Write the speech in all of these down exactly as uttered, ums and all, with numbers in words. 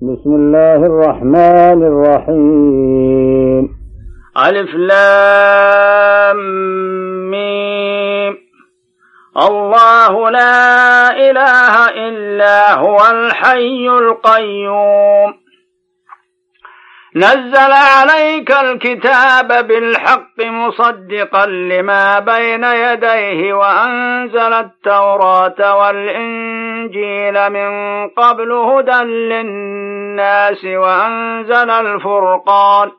بسم الله الرحمن الرحيم. ألف لام ميم. الله لا إله إلا هو الحي القيوم نزل عليك الكتاب بالحق مصدقا لما بين يديه وأنزل التوراة والإنجيل من قبل هدى للناس وأنزل الفرقان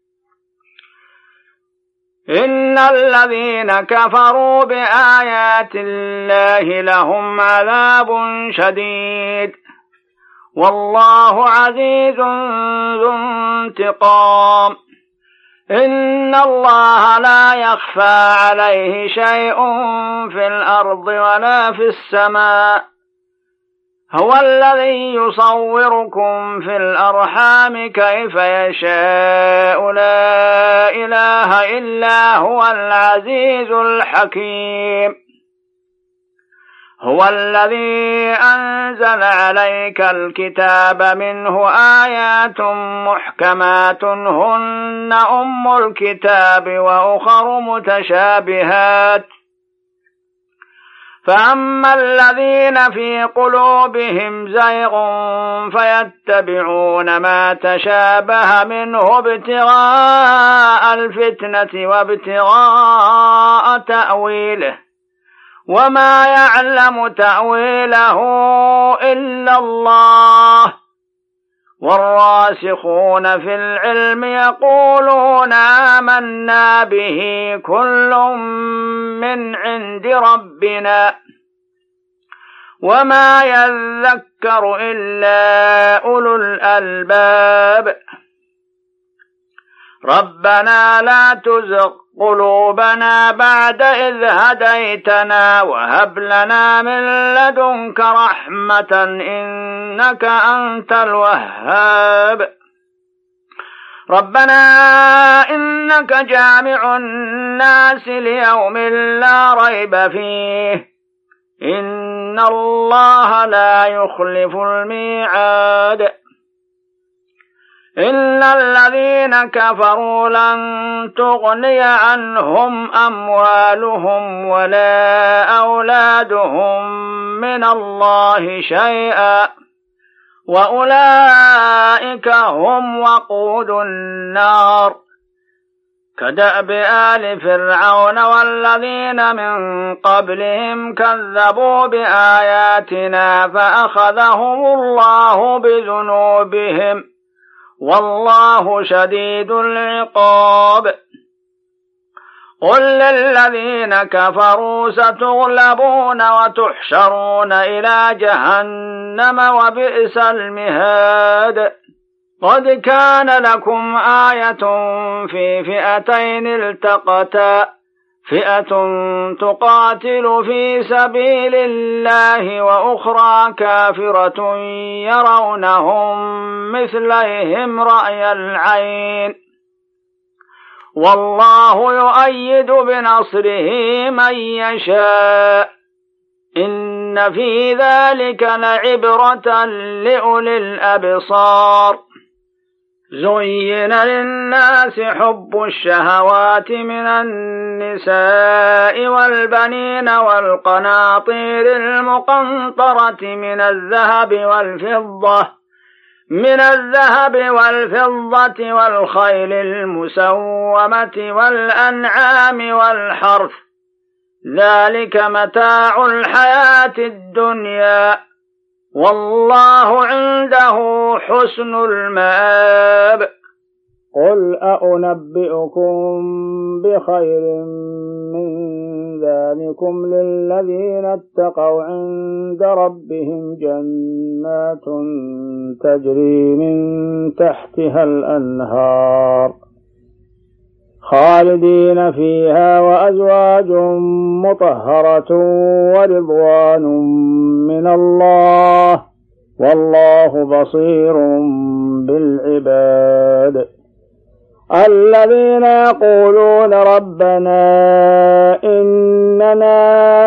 إن الذين كفروا بآيات الله لهم عذاب شديد والله عزيز ذو انتقام إن الله لا يخفى عليه شيء في الأرض ولا في السماء هو الذي يصوركم في الأرحام كيف يشاء لا إله إلا هو العزيز الحكيم هو الذي أنزل عليك الكتاب منه آيات محكمات هن أم الكتاب وأخر متشابهات فأما الذين في قلوبهم زيغ فيتبعون ما تشابه منه ابتغاء الفتنة وابتغاء تأويله وما يعلم تأويله إلا الله والراسخون في العلم يقولون آمنا به كل من عند ربنا وما يذكر إلا أولو الألباب ربنا لا تزغ قلوبنا بعد إذ هديتنا وهب لنا من لدنك رحمة إنك أنت الوهاب ربنا إنك جامع الناس ليوم لا ريب فيه إن الله لا يخلف الميعاد إن الذين كفروا لن تغني عنهم أموالهم ولا أولادهم من الله شيئا وأولئك هم وقود النار كدأب آل فرعون والذين من قبلهم كذبوا بآياتنا فأخذهم الله بذنوبهم والله شديد العقاب قل للذين كفروا ستغلبون وتحشرون إلى جهنم وبئس المهاد قد كان لكم آية في فئتين التقتا فئة تقاتل في سبيل الله وأخرى كافرة يرونهم مثليهم رأي العين والله يؤيد بنصره من يشاء إن في ذلك لعبرة لأولي الأبصار زين للناس حب الشهوات من النساء والبنين والقناطير المقنطرة من الذهب والفضة من الذهب والفضة والخيل المسومة والأنعام والحرث ذلك متاع الحياة الدنيا والله عنده حسن المآب قل أأنبئكم بخير من ذلكم للذين اتقوا عند ربهم جنات تجري من تحتها الأنهار خالدين فيها وأزواج مطهرة ورضوان من الله والله بصير بالعباد الذين يقولون ربنا إننا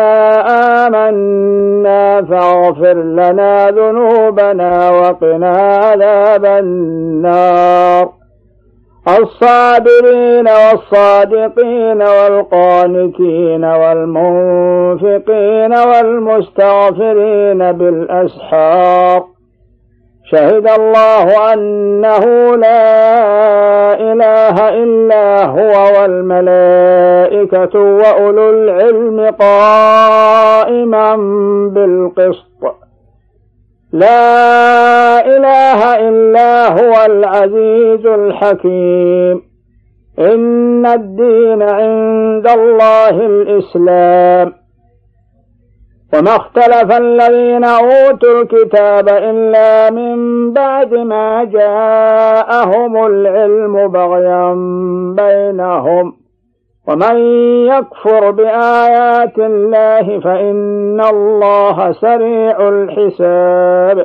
آمنا فاغفر لنا ذنوبنا وقنا عذاب النار الصابرين والصادقين والقانتين والمنفقين والمستغفرين بالأسحار شهد الله أنه لا إله إلا هو والملائكة وأولو العلم قائما بالقسط لا إله إلا هو العزيز الحكيم إن الدين عند الله الإسلام وما اختلف الذين أوتوا الكتاب إلا من بعد ما جاءهم العلم بغيا بينهم ومن يكفر بآيات الله فإن الله سريع الحساب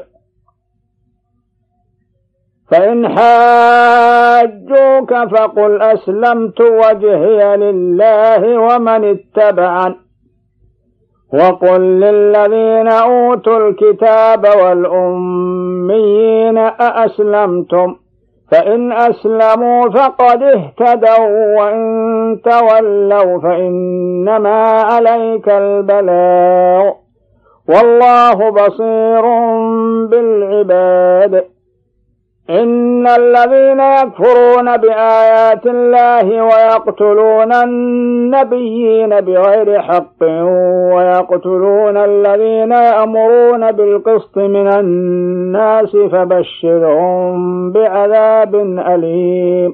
فإن حاجوك فقل أسلمت وجهي لله ومن اتبعني وقل للذين أوتوا الكتاب والأميين أأسلمتم فإن أسلموا فقد اهتدوا وإن تولوا فإنما عليك البلاغ والله بصير بالعباد إن الذين يكفرون بآيات الله ويقتلون النبيين بغير حق ويقتلون الذين يأمرون بالقسط من الناس فبشرهم بعذاب أليم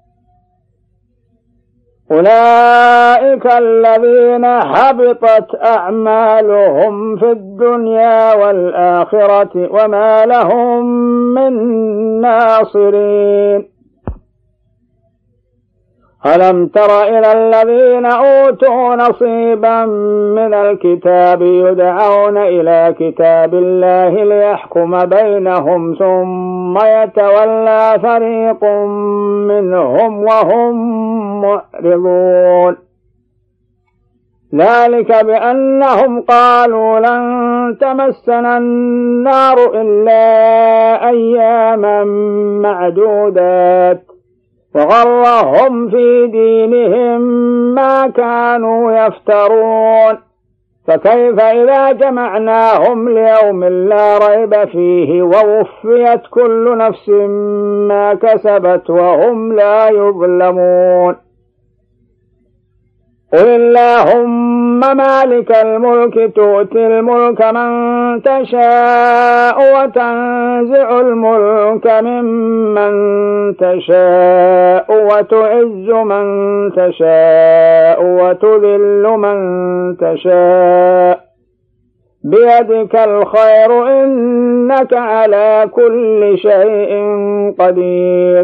أولئك الذين حبطت أعمالهم في الدنيا والآخرة وما لهم من ناصرين ألم تر إلى الذين أوتوا نصيبا من الكتاب يدعون إلى كتاب الله ليحكم بينهم ثم يتولى فريق منهم وهم معرضون ذلك بأنهم قالوا لن تمسنا النار إلا أياما معدودات وغرهم في دينهم ما كانوا يفترون فكيف إذا جمعناهم ليوم لا ريب فيه ووفيت كل نفس ما كسبت وهم لا يظلمون قل اللهم مالك الملك تؤتي الملك من تشاء وتنزع الملك ممن تشاء وتعز من تشاء وتذل من تشاء بيدك الخير إنك على كل شيء قدير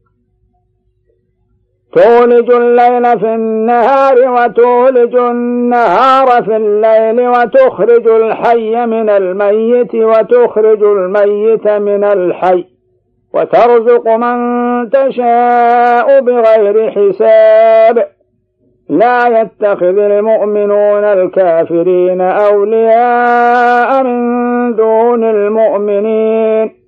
تولج الليل في النهار وتولج النهار في الليل وتخرج الحي من الميت وتخرج الميت من الحي وترزق من تشاء بغير حساب لا يتخذ المؤمنون الكافرين أولياء من دون المؤمنين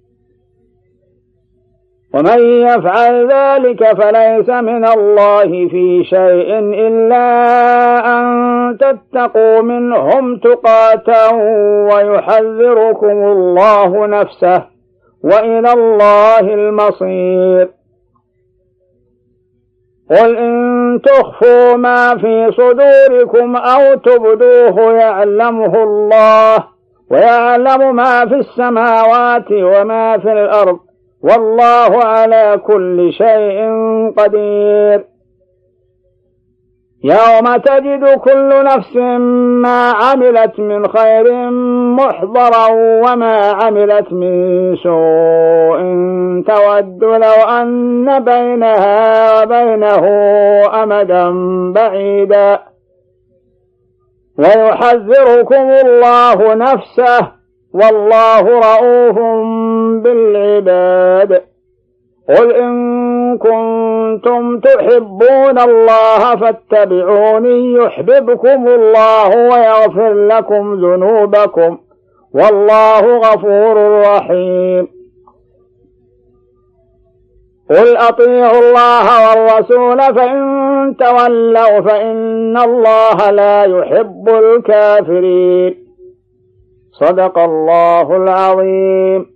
ومن يفعل ذلك فليس من الله في شيء إلا أن تتقوا منهم تقاة ويحذركم الله نفسه وإلى الله المصير قل إن تخفوا ما في صدوركم أو تبدوه يعلمه الله ويعلم ما في السماوات وما في الأرض والله على كل شيء قدير يوم تجد كل نفس ما عملت من خير محضرا وما عملت من سوء تود لو أن بينها وبينه أمدا بعيدا ويحذركم الله نفسه والله رؤوف بالعباد قل إن كنتم تحبون الله فاتبعوني يحببكم الله ويغفر لكم ذنوبكم والله غفور رحيم. قل أطيعوا الله والرسول فإن تولوا فإن الله لا يحب الكافرين. صدق الله العظيم.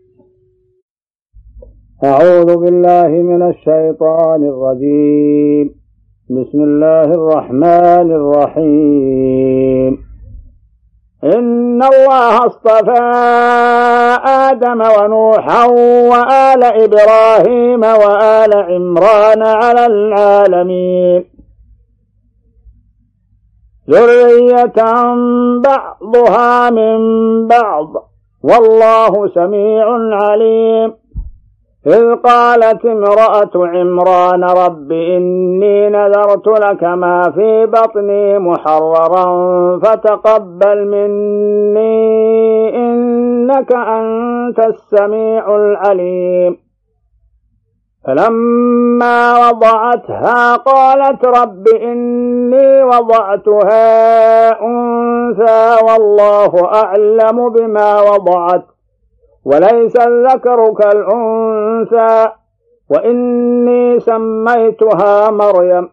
أعوذ بالله من الشيطان الرجيم. بسم الله الرحمن الرحيم. إن الله اصطفى آدم ونوحا وآل إبراهيم وآل عمران على العالمين ذرية بعضها من بعض والله سميع عليم. إذ قالت امرأة عمران رب إني نذرت لك ما في بطني محررا فتقبل مني إنك أنت السميع العليم. فلما وضعتها قالت رب إني وضعتها أنثى والله أعلم بما وضعت وليس الذكر كالأنثى وإني سميتها مريم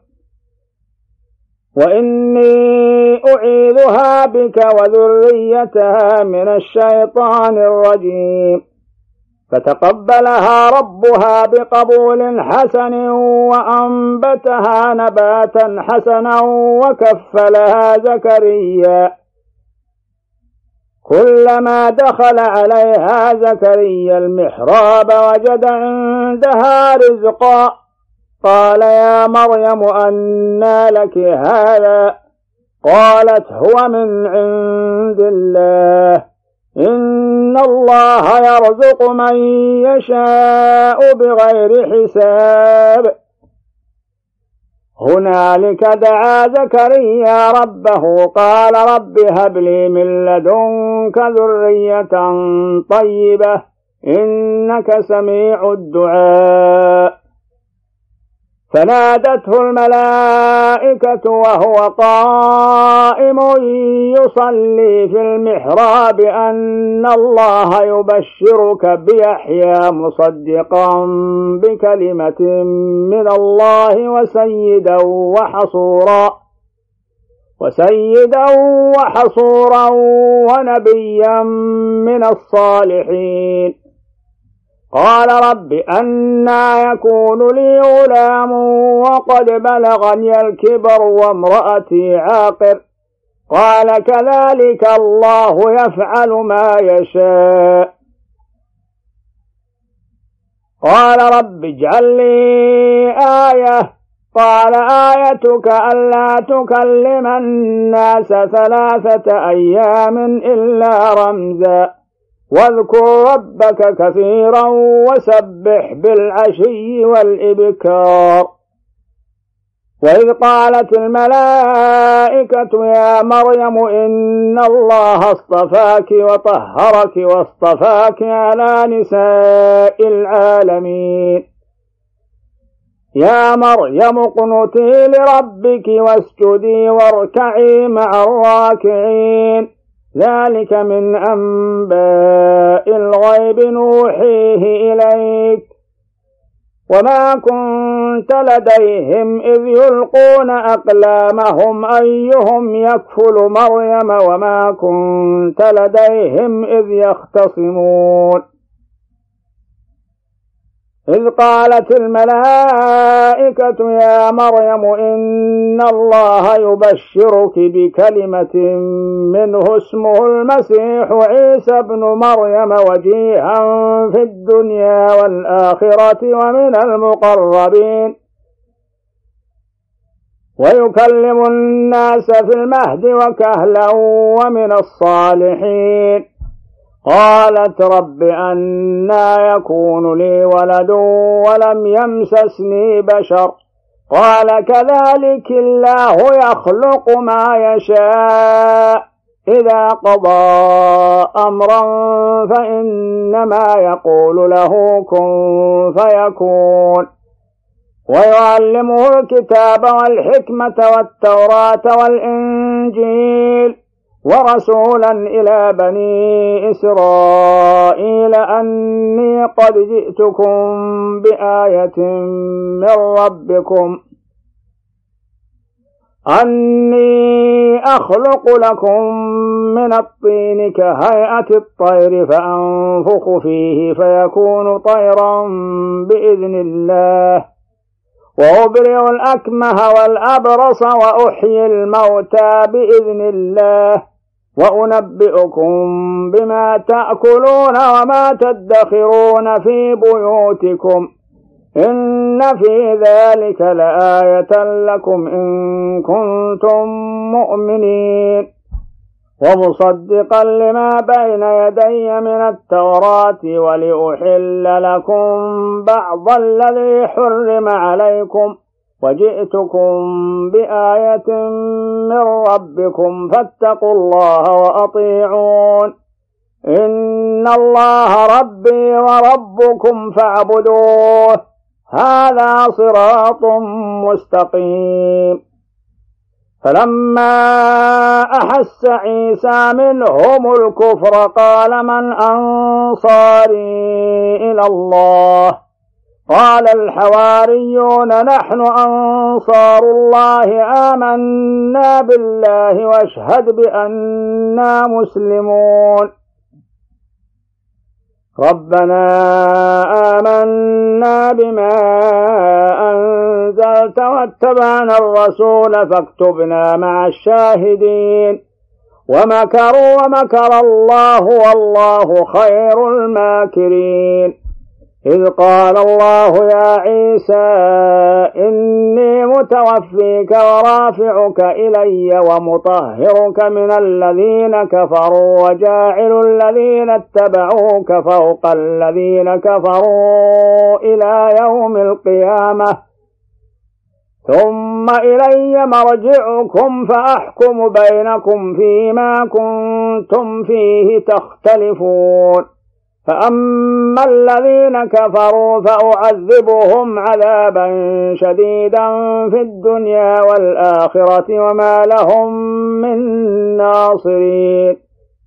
وإني أعيذها بك وذريتها من الشيطان الرجيم. فتقبلها ربها بقبول حسن وأنبتها نباتا حسنا وكفلها زكريا. كلما دخل عليها زكريا المحراب وجد عندها رزقا قال يا مريم أنى لك هذا؟ قالت هو من عند الله إن الله يرزق من يشاء بغير حساب. هنالك دعا زكريا ربه قال رب هب لي من لدنك ذرية طيبة إنك سميع الدعاء. فنادته الملائكة وهو قائم يصلي في المحراب أن الله يبشرك بيحيى مصدقا بكلمة من الله وسيدا وحصورا وسيدا وحصورا ونبيا من الصالحين. قال رب أنى يكون لي غلام وقد بلغني الكبر وامرأتي عاقر؟ قال كذلك الله يفعل ما يشاء. قال رب اجعل لي آية. قال آيتك ألا تكلم الناس ثلاثة أيام إلا رمزا واذكر ربك كثيرا وسبح بالعشي والإبكار. وإذ قالت الملائكة يا مريم إن الله اصطفاك وطهرك واصطفاك على نساء العالمين. يا مريم اقنتي لربك واسجدي واركعي مع الراكعين. ذلك من أنباء الغيب نوحيه إليك وما كنت لديهم إذ يلقون أقلامهم أيهم يكفل مريم وما كنت لديهم إذ يختصمون. إذ قالت الملائكة يا مريم إن الله يبشرك بكلمة منه اسمه المسيح عيسى ابن مريم وجيها في الدنيا والآخرة ومن المقربين ويكلم الناس في المهد وكهلا ومن الصالحين. قالت رب أنى يكون لي ولد ولم يمسسني بشر؟ قال كذلك الله يخلق ما يشاء إذا قضى أمرا فإنما يقول له كن فيكون. ويعلمه الكتاب والحكمة والتوراة والإنجيل ورسولا إلى بني إسرائيل أني قد جئتكم بآية من ربكم أني أخلق لكم من الطين كهيئة الطير فأنفخ فيه فيكون طيرا بإذن الله وأبرئ الأكمه والأبرص وأحيي الموتى بإذن الله وأنبئكم بما تأكلون وما تدخرون في بيوتكم إن في ذلك لآية لكم إن كنتم مؤمنين ومصدقا لما بين يدي من التوراة ولأحل لكم بعض الذي حرم عليكم وجئتكم بآية من ربكم فاتقوا الله وأطيعون إن الله ربي وربكم فاعبدوه هذا صراط مستقيم. فلما أحس عيسى منهم الكفر قال من أنصاري إلى الله قال الحواريون نحن أنصار الله آمنا بالله واشهد بأننا مسلمون. ربنا آمنا بما أنزلت واتبعنا الرسول فاكتبنا مع الشاهدين ومكروا ومكر الله والله خير الماكرين. إذ قال الله يا عيسى إني متوفيك ورافعك إلي ومطهرك من الذين كفروا وجاعل الذين اتبعوك فوق الذين كفروا إلى يوم القيامة ثم إلي مرجعكم فأحكم بينكم فيما كنتم فيه تختلفون. فأما الذين كفروا فأعذبهم عذابا شديدا في الدنيا والآخرة وما لهم من ناصرين.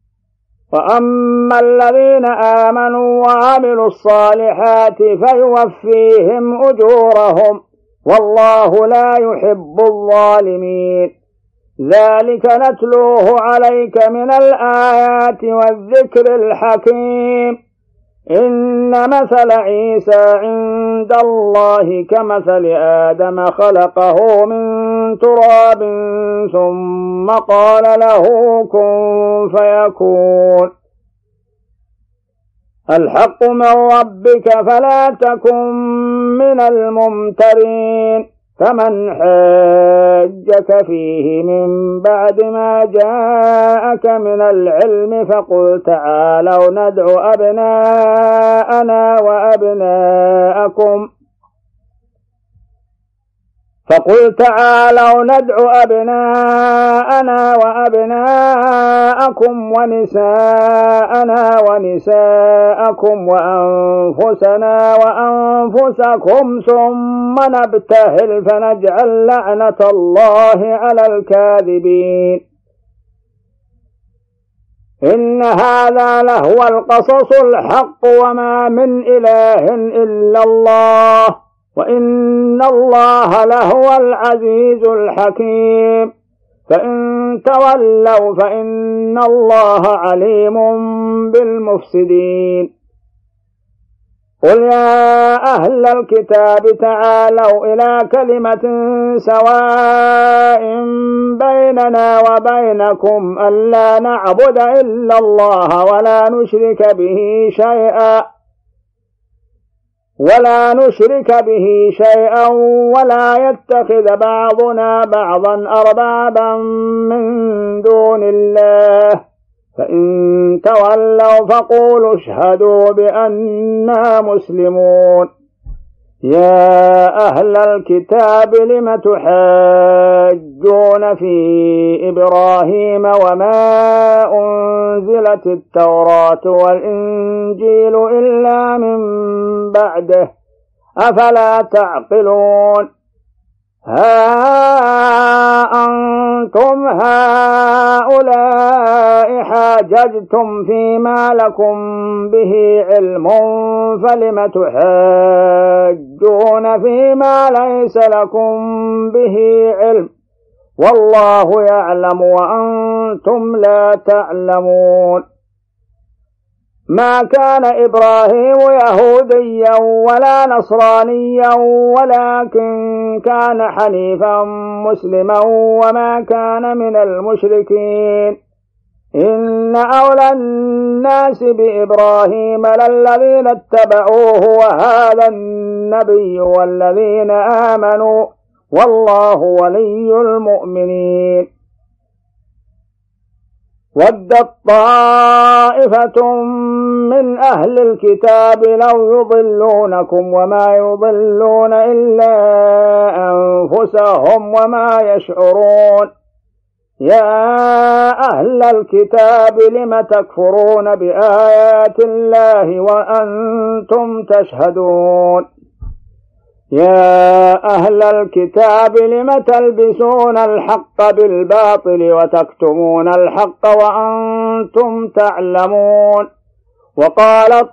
وأما الذين آمنوا وعملوا الصالحات فيوفيهم أجورهم والله لا يحب الظالمين. ذلك نتلوه عليك من الآيات والذكر الحكيم. إن مثل عيسى عند الله كمثل آدم خلقه من تراب ثم قال له كن فيكون. الحق من ربك فلا تكن من الممترين. فمن حاجك فيه من بعد ما جاءك من العلم فقل تعالوا ندعو أبناءنا وأبناءكم فقل تعالوا ندعو أبناءنا وأبناءكم ونساءنا ونساءكم وأنفسنا وأنفسكم ثم نبتهل فنجعل لعنة الله على الكاذبين. إن هذا لهو القصص الحق وما من إله إلا الله وإن الله لهو العزيز الحكيم. فإن تولوا فإن الله عليم بالمفسدين. قل يا أهل الكتاب تعالوا إلى كلمة سواء بيننا وبينكم ألا نعبد إلا الله ولا نشرك به شيئا ولا نشرك به شيئا ولا يتخذ بعضنا بعضا أربابا من دون الله. فإن تولوا فقولوا اشهدوا بأننا مسلمون. يا أهل الكتاب لم تحاجون في إبراهيم وما أنزلت التوراة والإنجيل إلا من بعده أفلا تعقلون ها أنتم هؤلاء حاججتم فيما لكم به علم فلم تحاجون فيما ليس لكم به علم والله يعلم وأنتم لا تعلمون ما كان إبراهيم يهوديا ولا نصرانيا ولكن كان حنيفا مسلما وما كان من المشركين إن أولى الناس بإبراهيم للذين اتبعوه وهذا النبي والذين آمنوا والله ولي المؤمنين ودت طائفة من أهل الكتاب لو يضلونكم وما يضلون إلا أنفسهم وما يشعرون يا أهل الكتاب لم تكفرون بآيات الله وأنتم تشهدون يا أهل الكتاب لم تلبسون الحق بالباطل وتكتمون الحق وأنتم تعلمون وقالت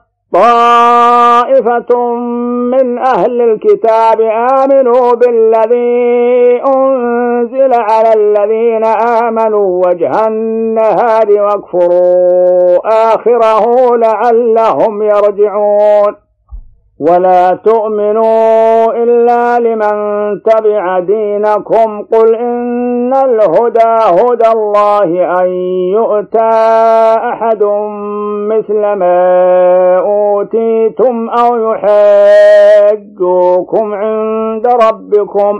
طائفة من أهل الكتاب آمنوا بالذي أنزل على الذين آمنوا وجه النهار واكفروا آخره لعلهم يرجعون ولا تؤمنوا إلا لمن تبع دينكم قل إن الهدى هدى الله أن يؤتى أحد مثل ما أوتيتم أو يحاجوكم عند ربكم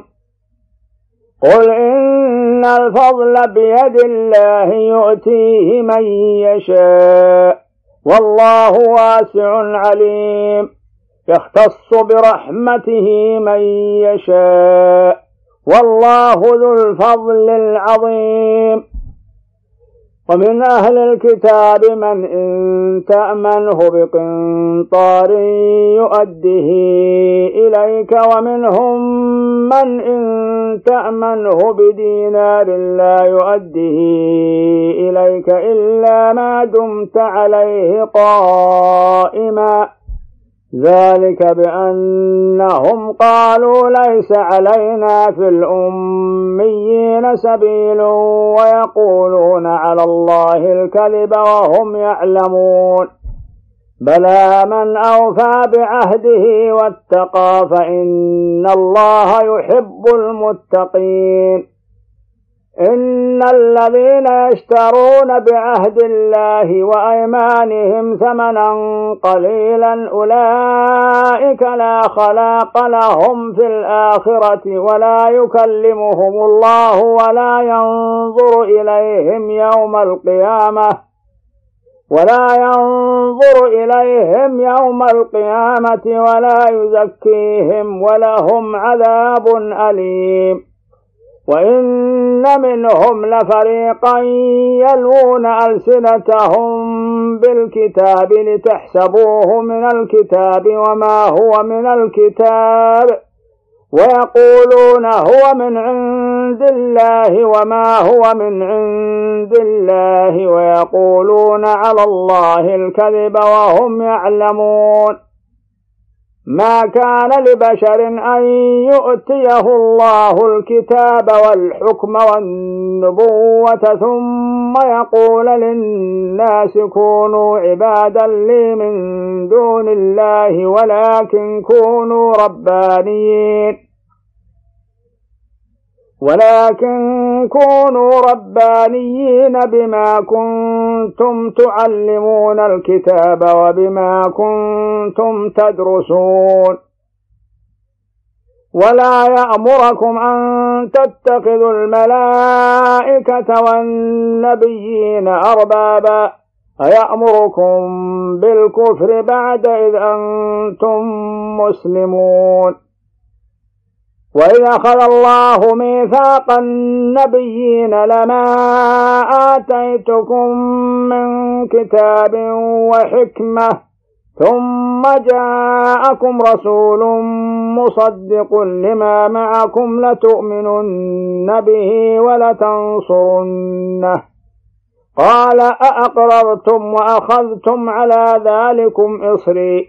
قل إن الفضل بيد الله يؤتيه من يشاء والله واسع عليم يختص برحمته من يشاء والله ذو الفضل العظيم ومن أهل الكتاب من إن تأمنه بقنطار يؤده إليك ومنهم من إن تأمنه بدينار لا يؤده إليك إلا ما دمت عليه قائما ذلك بأنهم قالوا ليس علينا في الأميين سبيل ويقولون على الله الكذب وهم يعلمون بلى من أوفى بعهده واتقى فإن الله يحب المتقين إن الذين يشترون بعهد الله وأيمانهم ثمنا قليلا أولئك لا خلاق لهم في الآخرة ولا يكلمهم الله ولا ينظر إليهم يوم القيامة ولا ينظر إليهم يوم القيامة ولا يزكيهم ولهم عذاب أليم وإن منهم لفريقا يلوون ألسنتهم بالكتاب لتحسبوه من الكتاب وما هو من الكتاب ويقولون هو من عند الله وما هو من عند الله ويقولون على الله الكذب وهم يعلمون ما كان لبشر أن يؤتيه الله الكتاب والحكم والنبوة ثم يقول للناس كونوا عبادا لي من دون الله ولكن كونوا ربانيين ولكن كونوا ربانيين بما كنتم تعلمون الكتاب وبما كنتم تدرسون ولا يأمركم أن تتخذوا الملائكة والنبيين أربابا أيأمركم بالكفر بعد إذ أنتم مسلمون وإذ أخذ الله ميثاق النبيين لما آتيتكم من كتاب وحكمة ثم جاءكم رسول مصدق لما معكم لتؤمنن به ولتنصرنه قال أأقررتم وأخذتم على ذلكم إصري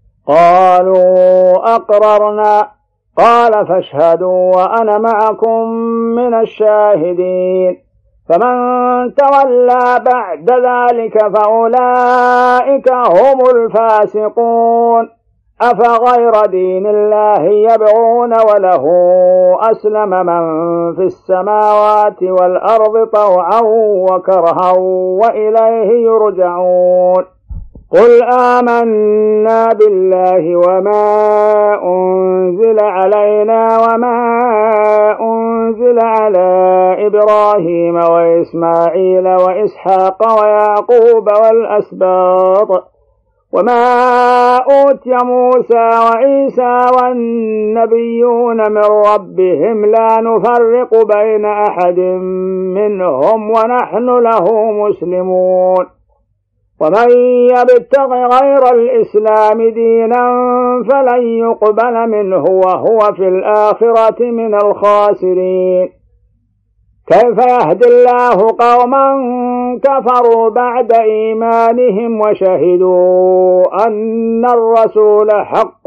قالوا أقررنا قال فاشهدوا وأنا معكم من الشاهدين فمن تولى بعد ذلك فأولئك هم الفاسقون أفغير دين الله يبغون وله أسلم من في السماوات والأرض طوعا وكرها وإليه يرجعون قل آمنا بالله وما أنزل علينا وما أنزل على إبراهيم وإسماعيل وإسحاق ويعقوب والأسباط وما أوتي موسى وعيسى والنبيون من ربهم لا نفرق بين أحد منهم ونحن له مسلمون ومن يبتغ غير الإسلام دينا فلن يقبل منه وهو في الآخرة من الخاسرين كيف يهدي الله قوما كفروا بعد إيمانهم وشهدوا أن الرسول حق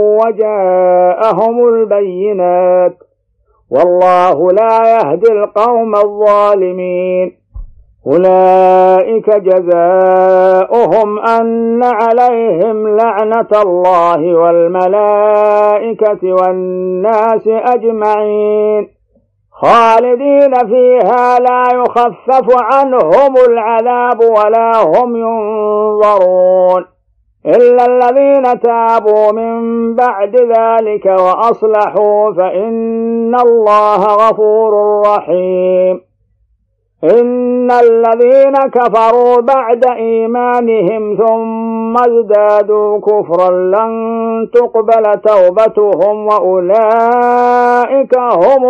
وجاءهم البينات والله لا يهدي القوم الظالمين أولئك جزاؤهم أن عليهم لعنة الله والملائكة والناس أجمعين خالدين فيها لا يخفف عنهم العذاب ولا هم ينظرون إلا الذين تابوا من بعد ذلك وأصلحوا فإن الله غفور رحيم إن الذين كفروا بعد إيمانهم ثم ازدادوا كفرا لن تقبل توبتهم وأولئك هم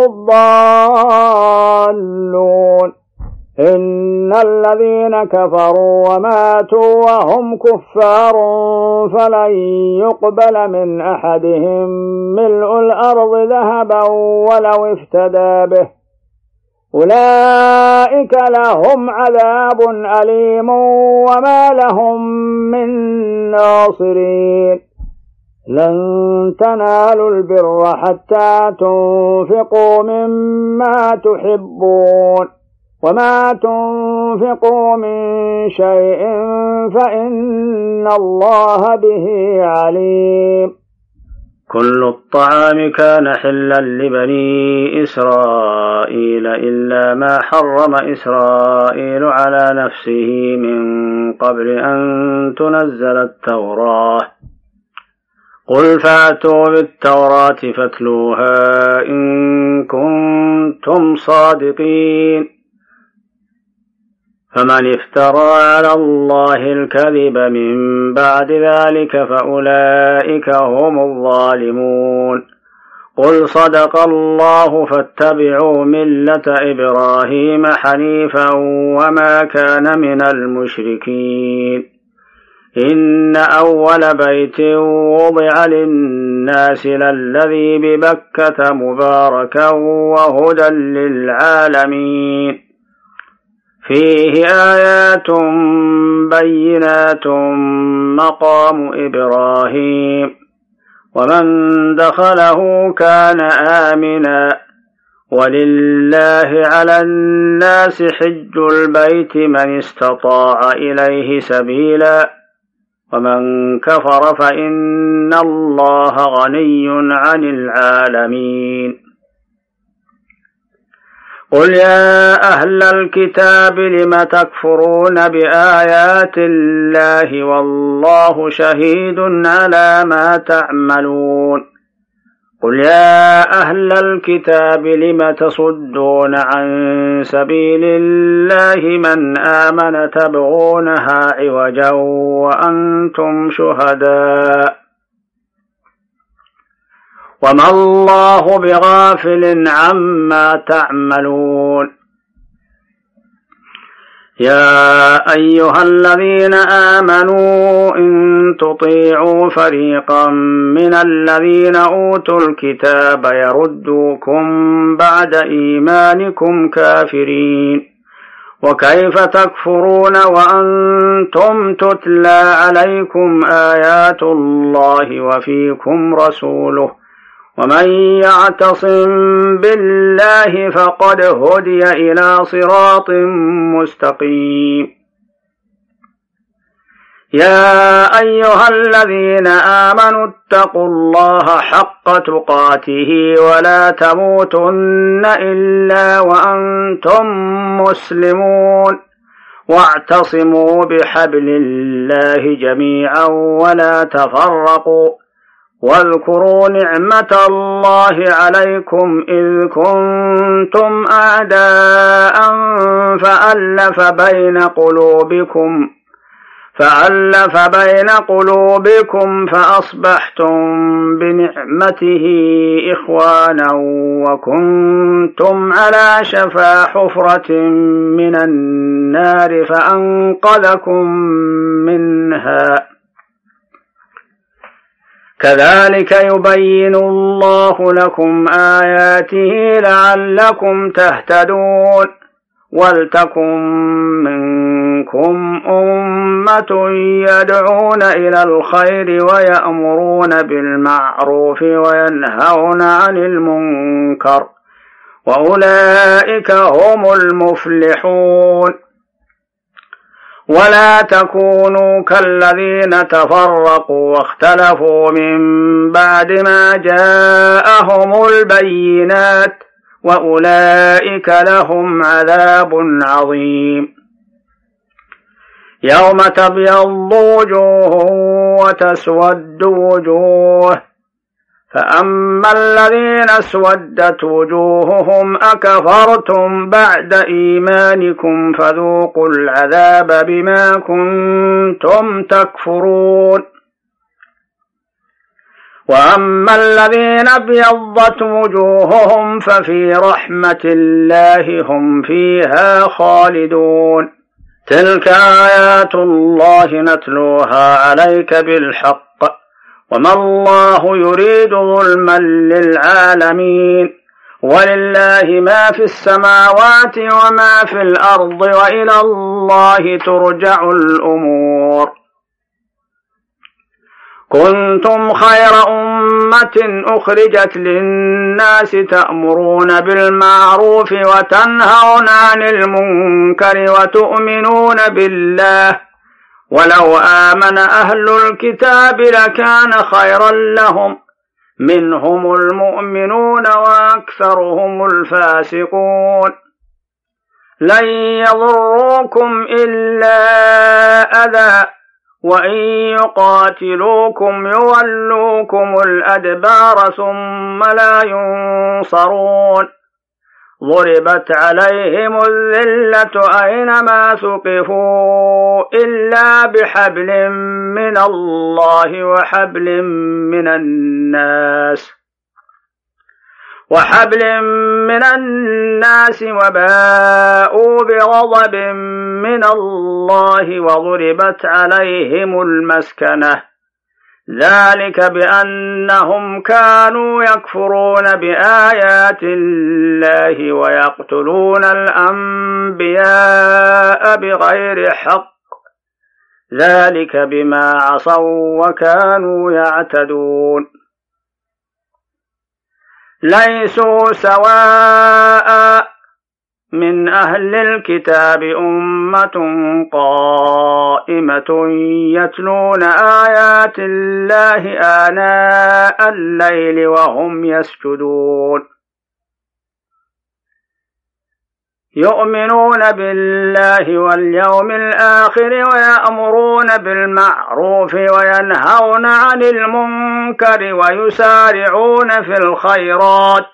الضالون إن الذين كفروا وماتوا وهم كفار فلن يقبل من أحدهم ملء الأرض ذهبا ولو افتدى به أولئك لهم عذاب أليم وما لهم من ناصرين لن تنالوا البر حتى تنفقوا مما تحبون وما تنفقوا من شيء فإن الله به عليم كل الطعام كان حلا لبني إسرائيل إلا ما حرم إسرائيل على نفسه من قبل أن تنزل التوراة قل فأتوا بالتوراة فاتلوها إن كنتم صادقين فمن افترى على الله الكذب من بعد ذلك فأولئك هم الظالمون قل صدق الله فاتبعوا ملة إبراهيم حنيفا وما كان من المشركين إن أول بيت وضع للناس للذي ببكة مباركا وهدى للعالمين فيه آيات بينات مقام إبراهيم ومن دخله كان آمنا ولله على الناس حج البيت من استطاع إليه سبيلا ومن كفر فإن الله غني عن العالمين قل يا أهل الكتاب لم تكفرون بآيات الله والله شهيد على ما تعملون قل يا أهل الكتاب لم تصدون عن سبيل الله من آمن تبغونها عوجا وأنتم شهداء وما الله بغافل عما تعملون يا أيها الذين آمنوا إن تطيعوا فريقا من الذين أوتوا الكتاب يردوكم بعد إيمانكم كافرين وكيف تكفرون وأنتم تتلى عليكم آيات الله وفيكم رسوله ومن يعتصم بالله فقد هدي إلى صراط مستقيم يا أيها الذين آمنوا اتقوا الله حق تقاته ولا تموتن إلا وأنتم مسلمون واعتصموا بحبل الله جميعا ولا تفرقوا واذكروا نعمة الله عليكم إذ كنتم أعداء فألف بين قلوبكم فألف بين قلوبكم فأصبحتم بنعمته إخوانا وكنتم على شفا حفرة من النار فأنقذكم منها كذلك يبين الله لكم آياته لعلكم تهتدون ولتكن منكم أمة يدعون إلى الخير ويأمرون بالمعروف وينهون عن المنكر وأولئك هم المفلحون ولا تكونوا كالذين تفرقوا واختلفوا من بعد ما جاءهم البينات وأولئك لهم عذاب عظيم يوم تبيض وجوه وتسود وجوه فأما الذين اسودت وجوههم أكفرتم بعد إيمانكم فذوقوا العذاب بما كنتم تكفرون وأما الذين ابيضت وجوههم ففي رحمة الله هم فيها خالدون تلك آيات الله نتلوها عليك بالحق وما الله يريد ظلما للعالمين ولله ما في السماوات وما في الأرض وإلى الله ترجع الأمور كنتم خير أمة أخرجت للناس تأمرون بالمعروف وتنهون عن المنكر وتؤمنون بالله ولو آمن أهل الكتاب لكان خيرا لهم منهم المؤمنون وأكثرهم الفاسقون لن يضروكم إلا أذى وإن يقاتلوكم يولوكم الأدبار ثم لا ينصرون ضربت عليهم الذلة أينما ثقفوا إلا بحبل من الله وحبل من الناس وحبل من الناس وباءوا بغضب من الله وضربت عليهم المسكنة ذلك بأنهم كانوا يكفرون بآيات الله ويقتلون الأنبياء بغير حق ذلك بما عصوا وكانوا يعتدون ليسوا سواء من أهل الكتاب أمة قائمة يتلون آيات الله آناء الليل وهم يسجدون يؤمنون بالله واليوم الآخر ويأمرون بالمعروف وينهون عن المنكر ويسارعون في الخيرات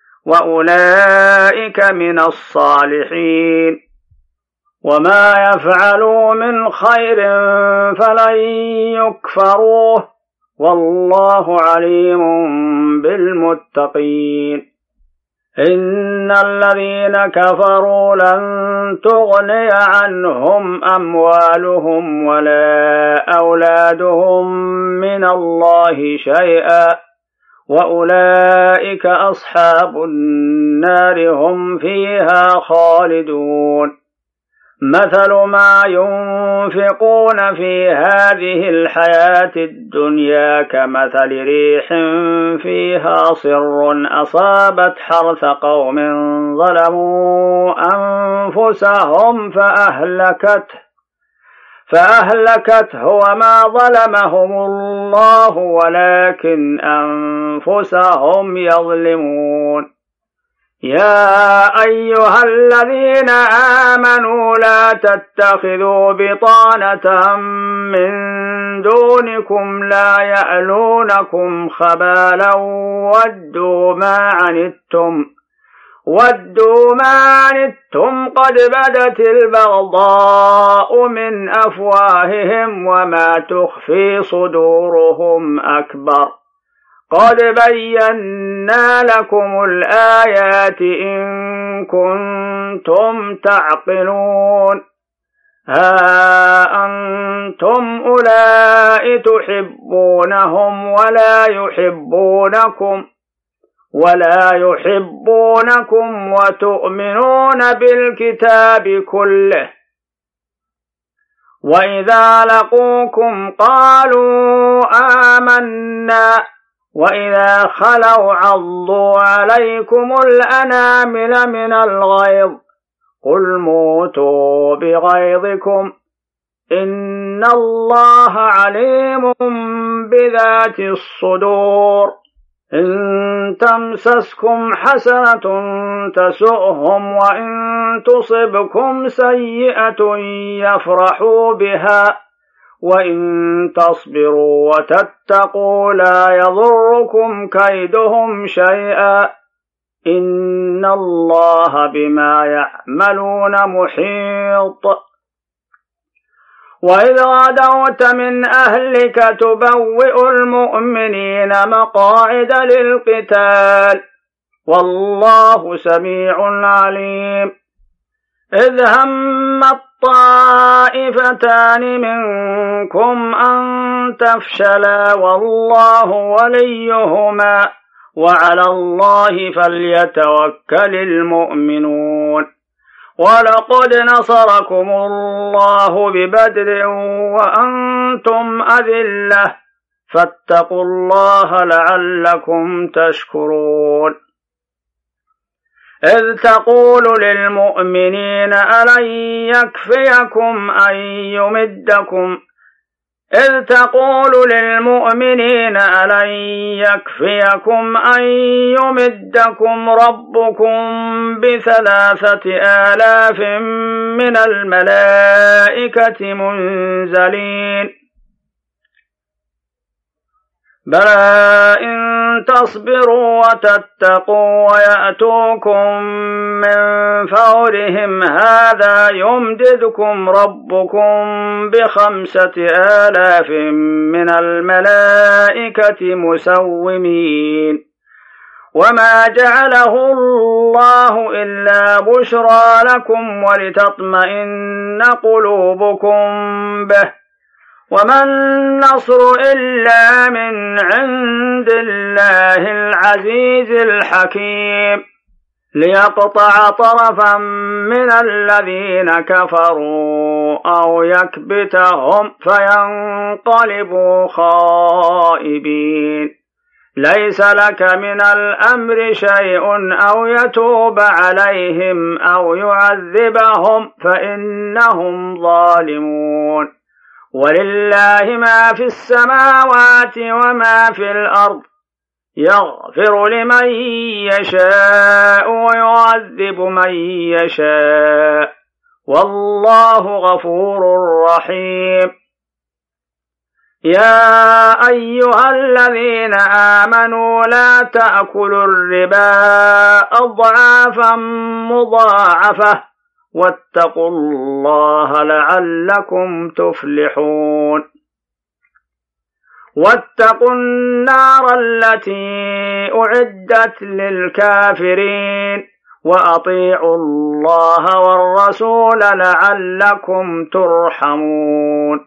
وأولئك من الصالحين وما يفعلوا من خير فلن يكفروه والله عليم بالمتقين إن الذين كفروا لن تغني عنهم أموالهم ولا أولادهم من الله شيئا وأولئك أصحاب النار هم فيها خالدون مثل ما ينفقون في هذه الحياة الدنيا كمثل ريح فيها صر أصابت حرث قوم ظلموا أنفسهم فأهلكته فأهلكته وما ظلمهم الله ولكن أنفسهم يظلمون يا أيها الذين آمنوا لا تتخذوا بطانة من دونكم لا يألونكم خبالا ودوا ما عنتم ودوا ما عنتم قد بدت البغضاء من أفواههم وما تخفي صدورهم أكبر قد بينا لكم الآيات إن كنتم تعقلون ها أنتم أولئك تحبونهم ولا يحبونكم ولا يحبونكم وتؤمنون بالكتاب كله وإذا لقوكم قالوا آمنا وإذا خلوا عضوا عليكم الأنامل من الغيظ قل موتوا بغيظكم إن الله عليم بذات الصدور إن تمسسكم حسنة تسؤهم وإن تصبكم سيئة يفرحوا بها وإن تصبروا وتتقوا لا يضركم كيدهم شيئا إن الله بما يعملون محيط وإذ غدوت من أهلك تبوئ المؤمنين مقاعد للقتال والله سميع عليم إذ هم الطائفتان منكم أن تفشلا والله وليهما وعلى الله فليتوكل المؤمنون ولقد نصركم الله ببدر وأنتم أذلة فاتقوا الله لعلكم تشكرون إذ تقول للمؤمنين ألن يكفيكم أن يمدكم إذ تقول للمؤمنين ألن يكفيكم أن يمدكم ربكم بثلاثة آلاف من الملائكة منزلين بلى إن تصبروا وتتقوا ويأتوكم من فورهم هذا يمددكم ربكم بخمسة آلاف من الملائكة مسومين وما جعله الله إلا بشرى لكم ولتطمئن قلوبكم به وما النصر إلا من عند الله العزيز الحكيم ليقطع طرفا من الذين كفروا أو يكبتهم فينقلبوا خائبين ليس لك من الأمر شيء أو يتوب عليهم أو يعذبهم فإنهم ظالمون ولله ما في السماوات وما في الأرض يغفر لمن يشاء ويعذب من يشاء والله غفور رحيم يا أيها الذين آمنوا لا تأكلوا الربا أضعافا مضاعفة واتقوا الله لعلكم تفلحون واتقوا النار التي أعدت للكافرين وأطيعوا الله والرسول لعلكم ترحمون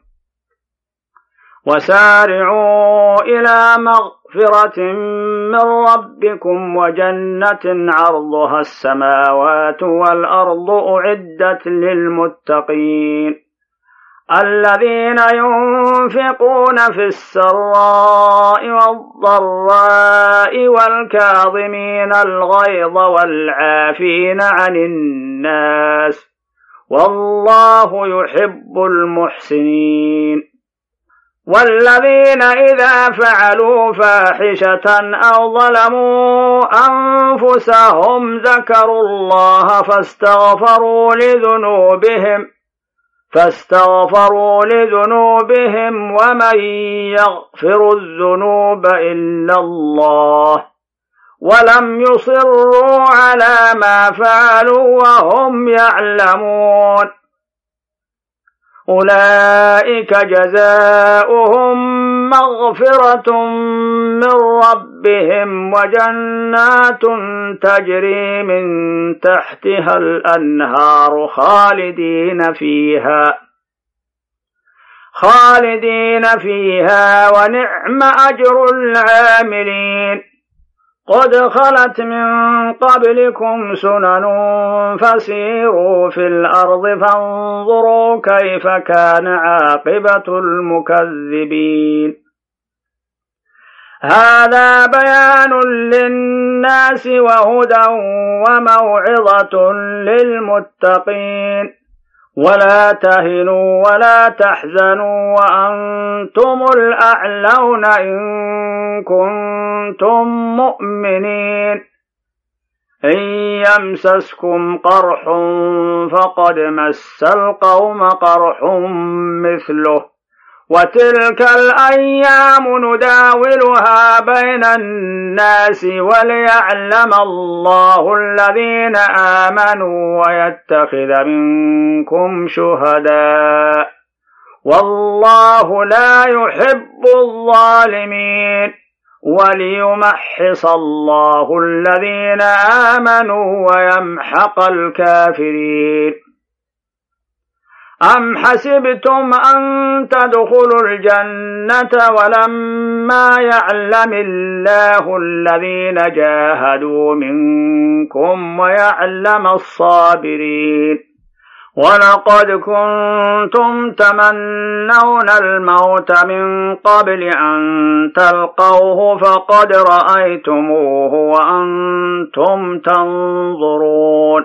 وسارعوا إلى مغفرة من ربكم وجنة عرضها السماوات والأرض أعدت للمتقين الذين ينفقون في السراء والضراء والكاظمين الغيظ والعافين عن الناس والله يحب المحسنين والذين إذا فعلوا فاحشة أو ظلموا أنفسهم ذكروا الله فاستغفروا لذنوبهم فاستغفروا لذنوبهم ومن يغفر الذنوب إلا الله ولم يصروا على ما فعلوا وهم يعلمون أولئك جزاؤهم مغفرة من ربهم وجنات تجري من تحتها الأنهار خالدين فيها خالدين فيها ونعم أجر العاملين قد خلت من قبلكم سنن فسيروا في الأرض فانظروا كيف كان عاقبة المكذبين هذا بيان للناس وهدى وموعظة للمتقين ولا تهنوا ولا تحزنوا وأنتم الأعلون إن كنتم مؤمنين إن يمسسكم قرح فقد مس القوم قرح مثله وتلك الأيام نداولها بين الناس وليعلم الله الذين آمنوا ويتخذ منكم شهداء والله لا يحب الظالمين وليمحص الله الذين آمنوا ويمحق الكافرين أم حسبتم أن تدخلوا الجنة ولما يعلم الله الذين جاهدوا منكم ويعلم الصابرين ولقد كنتم تمنون الموت من قبل أن تلقوه فقد رأيتموه وأنتم تنظرون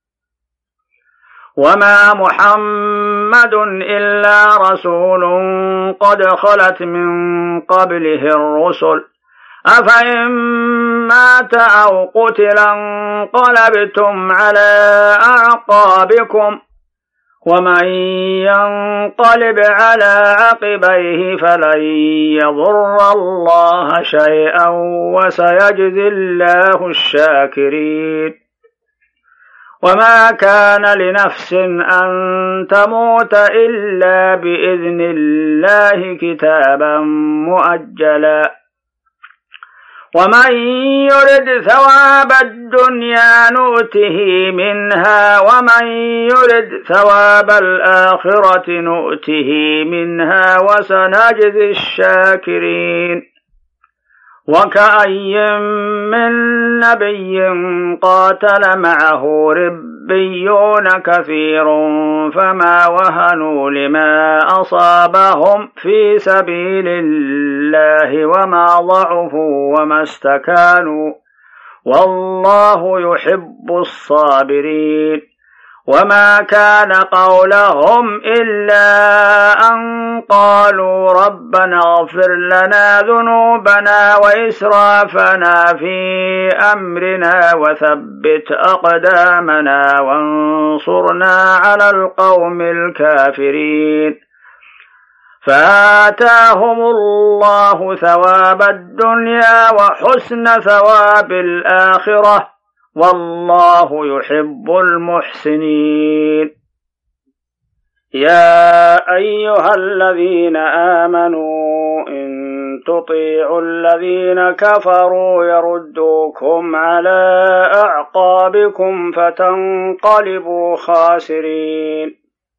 وما محمد إلا رسول قد خلت من قبله الرسل أفإن مات أو قتلا انقلبتم على أعقابكم ومن ينقلب على عقبيه فلن يضر الله شيئا وسيجزي الله الشاكرين وما كان لنفس أن تموت إلا بإذن الله كتابا مؤجلا ومن يرد ثواب الدنيا نؤته منها ومن يرد ثواب الآخرة نؤته منها وسنجزي الشاكرين وكأي من نبي قاتل معه ربيون كثير فما وهنوا لما أصابهم في سبيل الله وما ضعفوا وما استكانوا والله يحب الصابرين وما كان قولهم إلا أن قالوا ربنا اغفر لنا ذنوبنا وإسرافنا في أمرنا وثبت أقدامنا وانصرنا على القوم الكافرين فآتاهم الله ثواب الدنيا وحسن ثواب الآخرة والله يحب المحسنين يا أيها الذين آمنوا إن تطيعوا الذين كفروا يردوكم على أعقابكم فتنقلبوا خاسرين.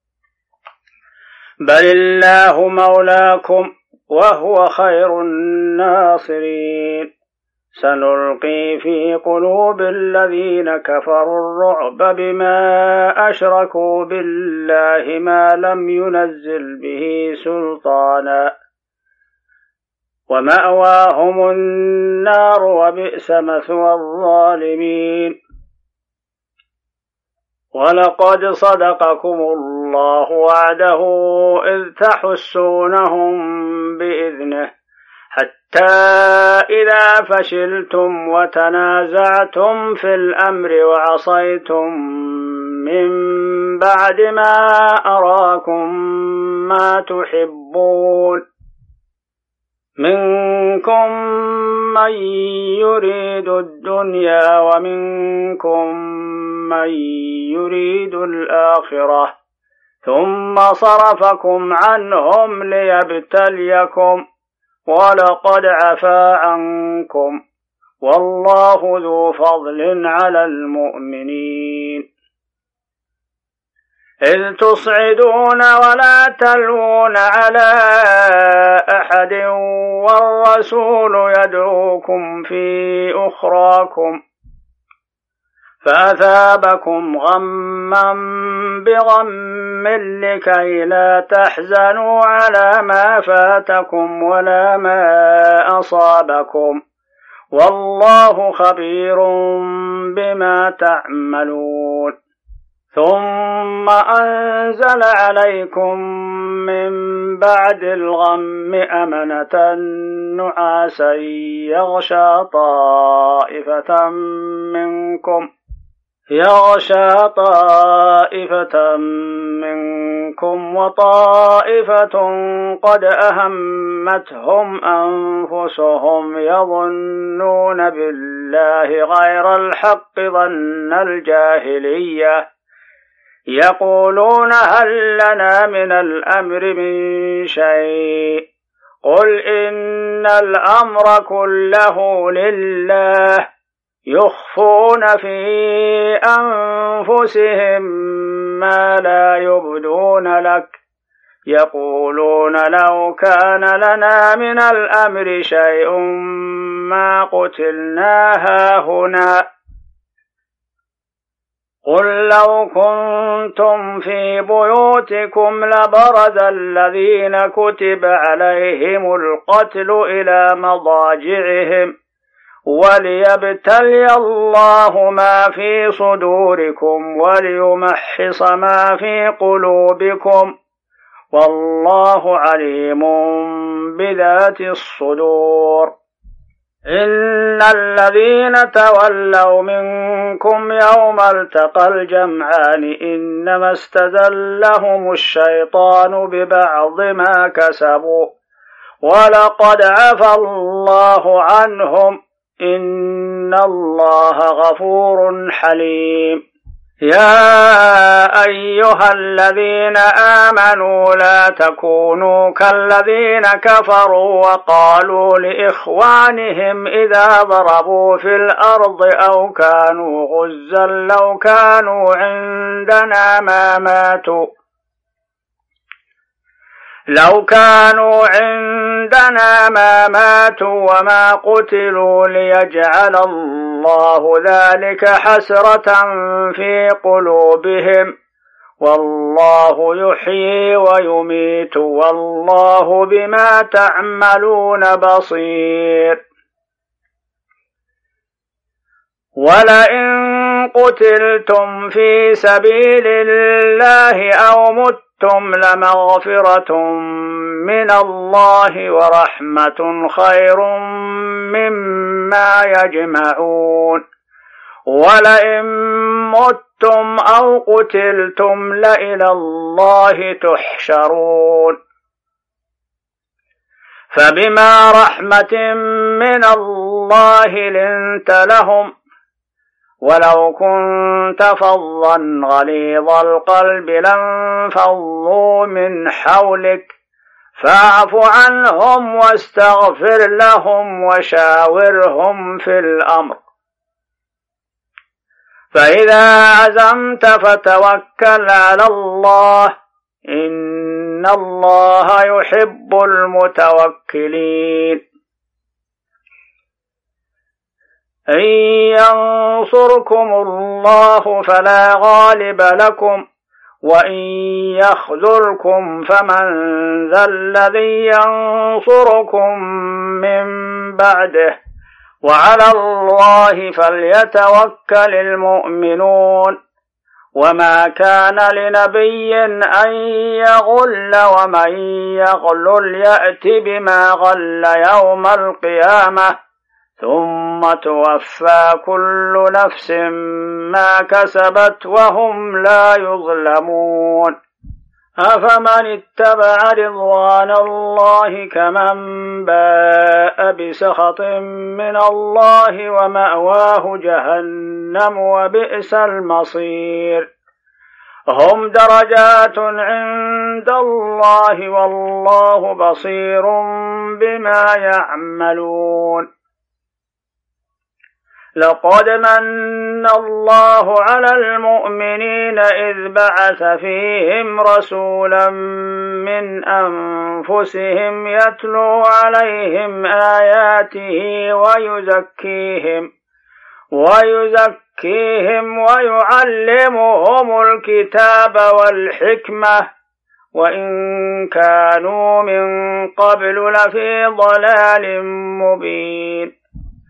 بل الله مولاكم وهو خير الناصرين. سنلقي في قلوب الذين كفروا الرعب بما أشركوا بالله ما لم ينزل به سلطانا ومأواهم النار وبئس مثوى الظالمين. ولقد صدقكم الله وعده إذ تحسونهم بإذنه حتى إذا فشلتم وتنازعتم في الأمر وعصيتم من بعد ما أراكم ما تحبون منكم من يريد الدنيا ومنكم من يريد الآخرة ثم صرفكم عنهم ليبتليكم ولقد عفا عنكم والله ذو فضل على المؤمنين. إذ تصعدون ولا تلوون على أحد والرسول يدعوكم في أخراكم فأثابكم غما بغم لكي لا تحزنوا على ما فاتكم ولا ما أصابكم والله خبير بما تعملون. ثم أنزل عليكم من بعد الغم أمنة نعاسا يغشى طائفة منكم يغشى طائفة منكم وطائفة قد أهمتهم أنفسهم يظنون بالله غير الحق ظن الجاهلية يقولون هل لنا من الأمر من شيء قل إن الأمر كله لله يخفون في أنفسهم ما لا يبدون لك يقولون لو كان لنا من الأمر شيء ما قتلنا هاهنا قل لو كنتم في بيوتكم لبرز الذين كتب عليهم القتل إلى مضاجعهم وليبتلي الله ما في صدوركم وليمحص ما في قلوبكم والله عليم بذات الصدور. إن الذين تولوا منكم يوم التقى الجمعان إنما استزلهم الشيطان ببعض ما كسبوا ولقد عفا الله عنهم إن الله غفور حليم. يا أيها الذين آمنوا لا تكونوا كالذين كفروا وقالوا لإخوانهم إذا ضربوا في الأرض أو كانوا غزا لو كانوا عندنا ما ماتوا لو كانوا عندنا ما ماتوا وما قتلوا ليجعل الله ذلك حسرة في قلوبهم والله يحيي ويميت والله بما تعملون بصير. ولئن قتلتم في سبيل الله أو متم لمغفرة من الله ورحمة خير مما يجمعون. ولئن متم أو قتلتم لإلى الله تحشرون. فبما رحمة من الله لنت لهم ولو كنت فظا غليظ القلب لانفضوا من حولك فاعف عنهم واستغفر لهم وشاورهم في الأمر، فإذا عزمت فتوكل على الله، إن الله يحب المتوكلين. إن ينصركم الله فلا غالب لكم، وإن يخذلكم فمن ذا الذي ينصركم من بعده، وعلى الله فليتوكل المؤمنون. وما كان لنبي أن يغل، ومن يغلل يأت بما غل يوم القيامة، ثم توفى كل نفس ما كسبت وهم لا يظلمون. أفمن اتبع رضوان الله كمن باء بسخط من الله ومأواه جهنم وبئس المصير. هم درجات عند الله والله بصير بما يعملون. لقد من الله على المؤمنين إذ بعث فيهم رسولا من أنفسهم يتلو عليهم آياته ويزكيهم ويزكيهم ويعلمهم الكتاب والحكمة وإن كانوا من قبل لفي ضلال مبين.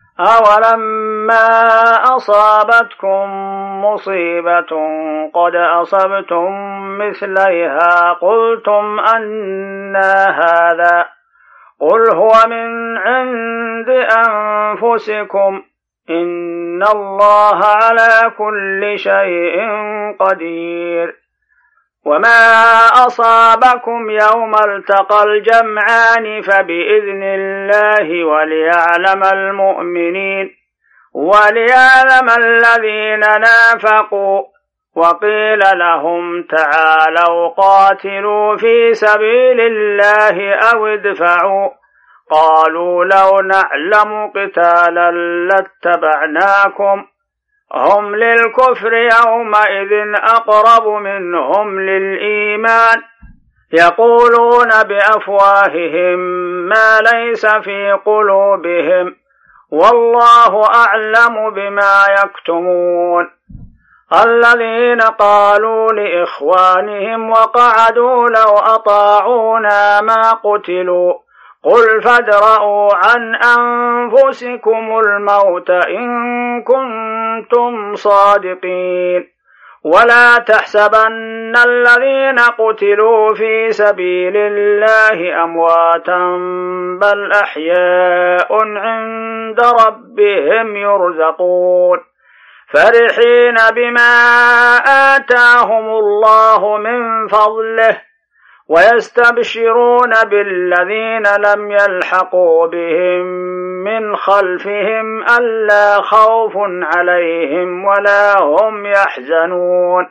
أولما أصابتكم مصيبة قد أصبتم مثليها قلتم أنى هذا، قل هو من عند أنفسكم إن الله على كل شيء قدير. وما أصابكم يوم التقى الجمعان فبإذن الله وليعلم المؤمنين وليعلم الذين نافقوا. وقيل لهم تعالوا قاتلوا في سبيل الله أو ادفعوا، قالوا لو نعلم قتالا لاتبعناكم، هم للكفر يومئذ أقرب منهم للإيمان، يقولون بأفواههم ما ليس في قلوبهم والله أعلم بما يكتمون. الذين قالوا لإخوانهم وقعدوا لو أطاعونا ما قتلوا، قل فادرءوا عن أنفسكم الموت إن كنتم صادقين. ولا تحسبن الذين قتلوا في سبيل الله أمواتا بل أحياء عند ربهم يرزقون، فرحين بما آتاهم الله من فضله ويستبشرون بالذين لم يلحقوا بهم من خلفهم ألا خوف عليهم ولا هم يحزنون،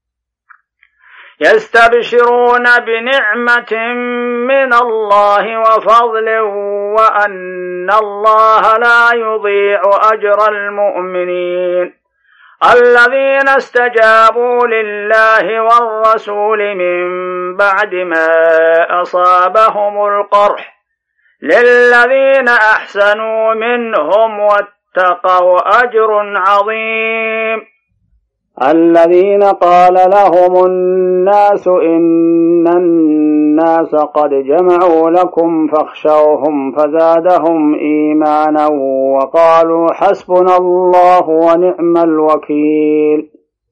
يستبشرون بنعمة من الله وفضل وأن الله لا يضيع أجر المؤمنين. الذين استجابوا لله والرسول من بعد ما أصابهم القرح للذين أحسنوا منهم واتقوا أجر عظيم. الذين قال لهم الناس إن الناس قد جمعوا لكم فاخشوهم فزادهم إيمانا وقالوا حسبنا الله ونعم الوكيل.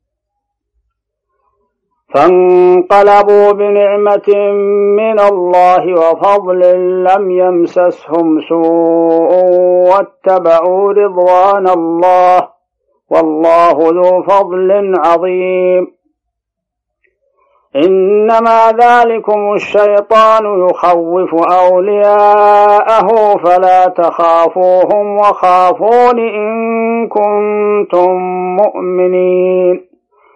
فانقلبوا بنعمة من الله وفضل لم يمسسهم سوء واتبعوا رضوان الله والله ذو فضل عظيم. إنما ذلكم الشيطان يخوف أولياءه فلا تخافوهم وخافون إن كنتم مؤمنين.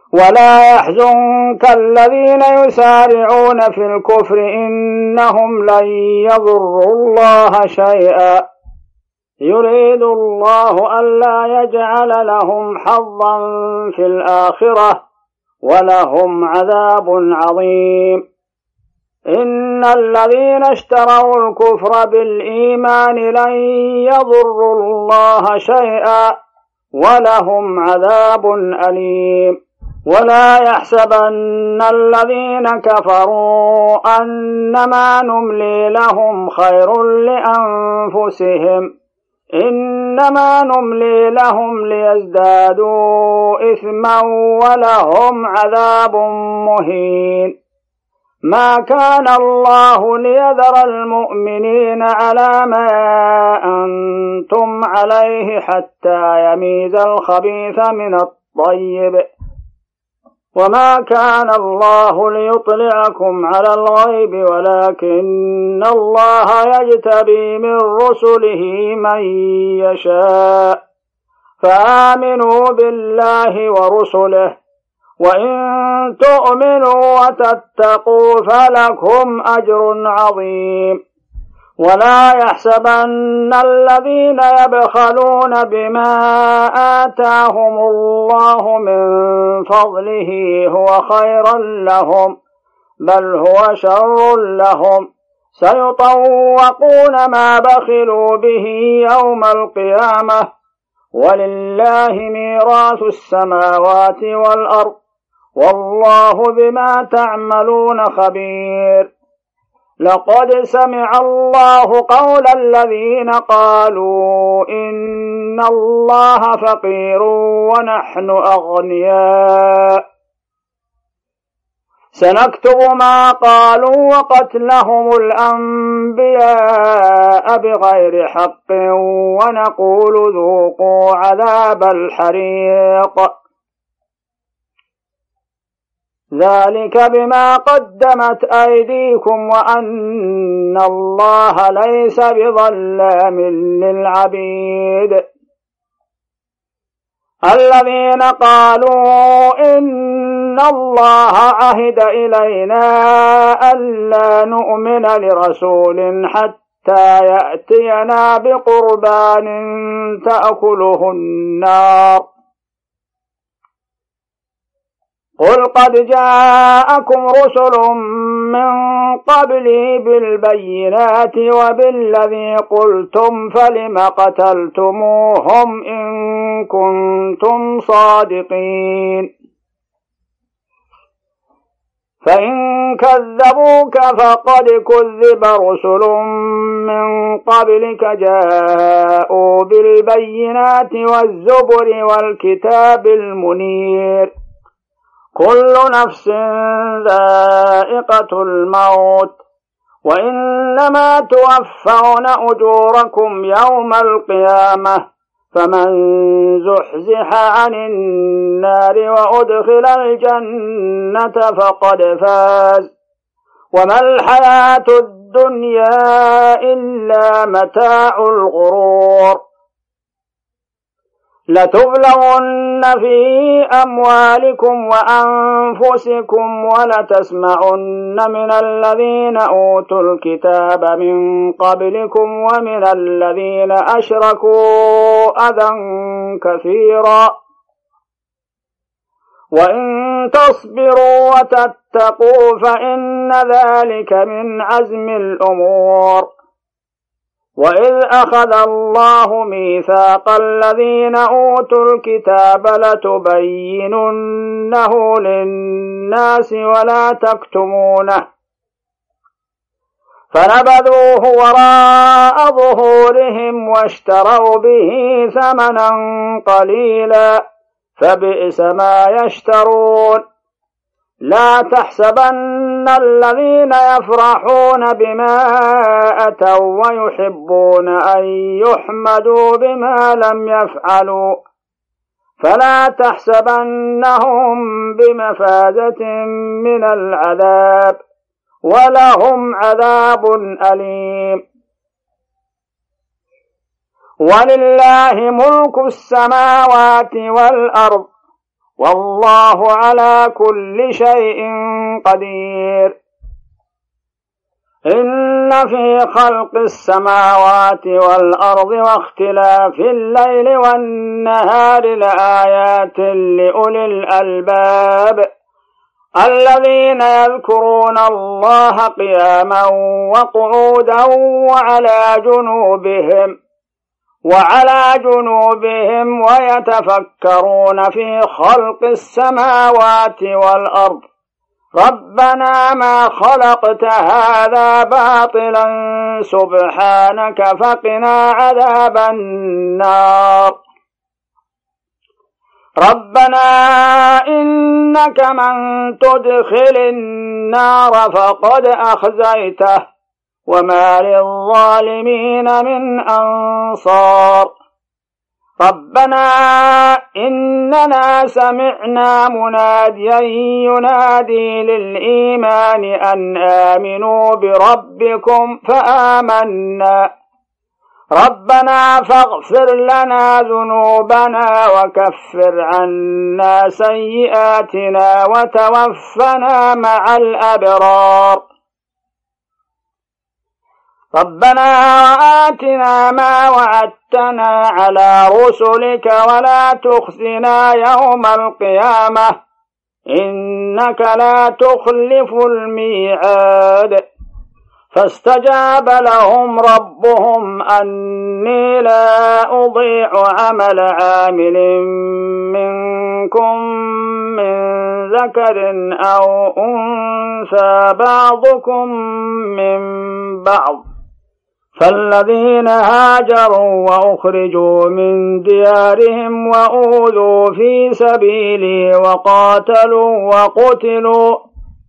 ولا يحزنك الذين يسارعون في الكفر إنهم لن يضروا الله شيئا يريد الله ألا يجعل لهم حظا في الآخرة ولهم عذاب عظيم. إن الذين اشتروا الكفر بالإيمان لن يضروا الله شيئا ولهم عذاب أليم. ولا يحسبن الذين كفروا أنما نملي لهم خير لأنفسهم إنما نملي لهم ليزدادوا إثما ولهم عذاب مهين. ما كان الله ليذر المؤمنين على ما أنتم عليه حتى يميز الخبيث من الطيب وما كان الله ليطلعكم على الغيب ولكن الله يجتبي من رسله من يشاء فآمنوا بالله ورسله وإن تؤمنوا وتتقوا فلكم أجر عظيم. ولا يحسبن الذين يبخلون بما آتاهم الله من فضله هو خيرا لهم بل هو شر لهم سيطوقون ما بخلوا به يوم القيامة ولله ميراث السماوات والأرض والله بما تعملون خبير. لقد سمع الله قول الذين قالوا إن الله فقير ونحن أغنياء سنكتب ما قالوا وقتلهم الأنبياء بغير حق ونقول ذوقوا عذاب الحريق ذلك بما قدمت أيديكم وأن الله ليس بظلام للعبيد. الذين قالوا إن الله عهد إلينا ألا نؤمن لرسول حتى يأتينا بقربان تأكله النار قل قد جاءكم رسل من قبلي بالبينات وبالذي قلتم فلم قتلتموهم إن كنتم صادقين فإن كذبوك فقد كذب رسل من قبلك جاءوا بالبينات والزبر والكتاب المنير كل نفس ذائقة الموت وإنما توفون أجوركم يوم القيامة فمن زحزح عن النار وأدخل الجنة فقد فاز وما الحياة الدنيا إلا متاع الغرور. لتبلغن في أموالكم وأنفسكم ولتسمعن من الذين أوتوا الكتاب من قبلكم ومن الذين أشركوا أذى كثيرا وإن تصبروا وتتقوا فإن ذلك من عزم الأمور. وإذ أخذ الله ميثاق الذين أوتوا الكتاب لتبيننه للناس ولا تكتمونه فنبذوه وراء ظهورهم واشتروا به ثمنا قليلا فبئس ما يشترون. لا تحسبن الذين يفرحون بما أتوا ويحبون أن يحمدوا بما لم يفعلوا فلا تحسبنهم بمفازة من العذاب ولهم عذاب أليم. ولله ملك السماوات والأرض والله على كل شيء قدير. إن في خلق السماوات والأرض واختلاف الليل والنهار لآيات لأولي الألباب الذين يذكرون الله قياما وقعودا وعلى جنوبهم وعلى جنوبهم ويتفكرون في خلق السماوات والأرض ربنا ما خلقت هذا باطلا سبحانك فقنا عذاب النار. ربنا إنك من تدخل النار فقد أخزيته وما للظالمين من أنصار. ربنا إننا سمعنا مناديا ينادي للإيمان أن آمنوا بربكم فآمنا ربنا فاغفر لنا ذنوبنا وكفر عنا سيئاتنا وتوفنا مع الأبرار. ربنا وآتنا ما وعدتنا على رسلك ولا تخزنا يوم القيامة إنك لا تخلف الميعاد. فاستجاب لهم ربهم أني لا أضيع عمل عامل منكم من ذكر أو أنثى بعضكم من بعض فالذين هاجروا وأخرجوا من ديارهم وأوذوا في سبيلي وقاتلوا وقتلوا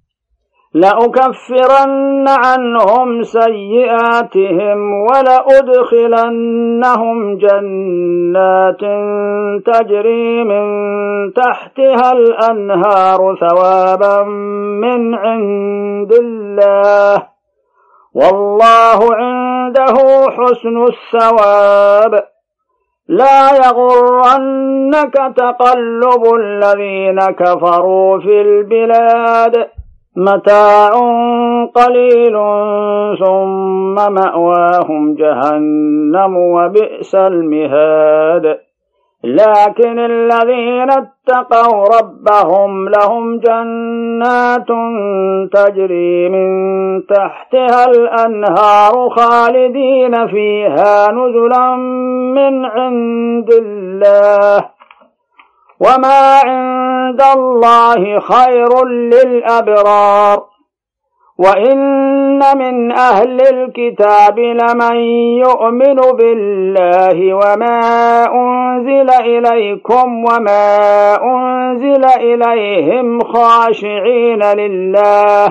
لأكفرن عنهم سيئاتهم ولأدخلنهم جنات تجري من تحتها الأنهار ثوابا من عند الله والله عنده حسن الثواب. لا يغرنك تقلب الذين كفروا في البلاد متاع قليل ثم مأواهم جهنم وبئس المهاد. لكن الذين اتقوا ربهم لهم جنات تجري من تحتها الأنهار خالدين فيها نزلا من عند الله وما عند الله خير للأبرار. وإن من أهل الكتاب لمن يؤمن بالله وما أنزل إليكم وما أنزل إليهم خاشعين لله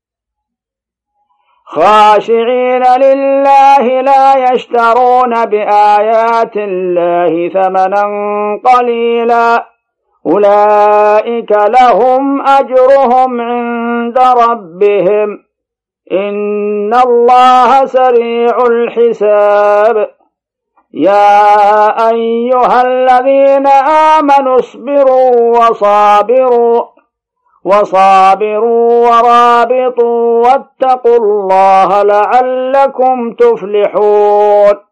خاشعين لله لا يشترون بآيات الله ثمنا قليلا أولئك لهم أجرهم عند ربهم إن الله سريع الحساب. يا أيها الذين آمنوا اصبروا وصابروا وصابروا ورابطوا واتقوا الله لعلكم تفلحون.